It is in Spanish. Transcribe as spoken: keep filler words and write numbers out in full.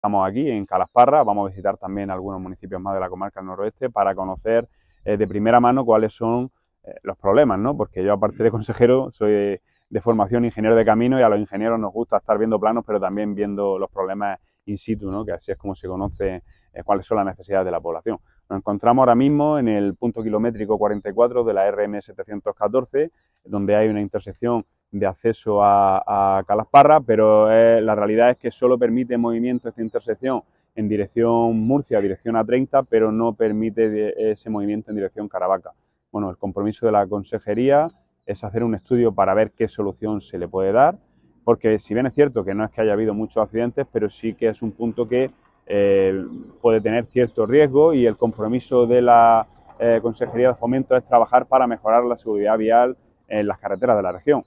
Estamos aquí en Calasparra, vamos a visitar también algunos municipios más de la comarca del noroeste para conocer eh, de primera mano cuáles son eh, los problemas, ¿no? Porque yo, aparte de consejero, soy de, de formación ingeniero de camino y a los ingenieros nos gusta estar viendo planos, pero también viendo los problemas in situ, ¿no? Que así es como se conoce eh, cuáles son las necesidades de la población. Nos encontramos ahora mismo en el punto kilométrico cuarenta y cuatro de la R M setecientos catorce, donde hay una intersección de acceso a, a Calasparra, pero eh, la realidad es que solo permite movimiento esta intersección en dirección Murcia, dirección A treinta, pero no permite de, ese movimiento en dirección Caravaca. Bueno, el compromiso de la consejería es hacer un estudio para ver qué solución se le puede dar, porque si bien es cierto que no es que haya habido muchos accidentes, pero sí que es un punto que eh, puede tener cierto riesgo, y el compromiso de la eh, Consejería de Fomento es trabajar para mejorar la seguridad vial en las carreteras de la región.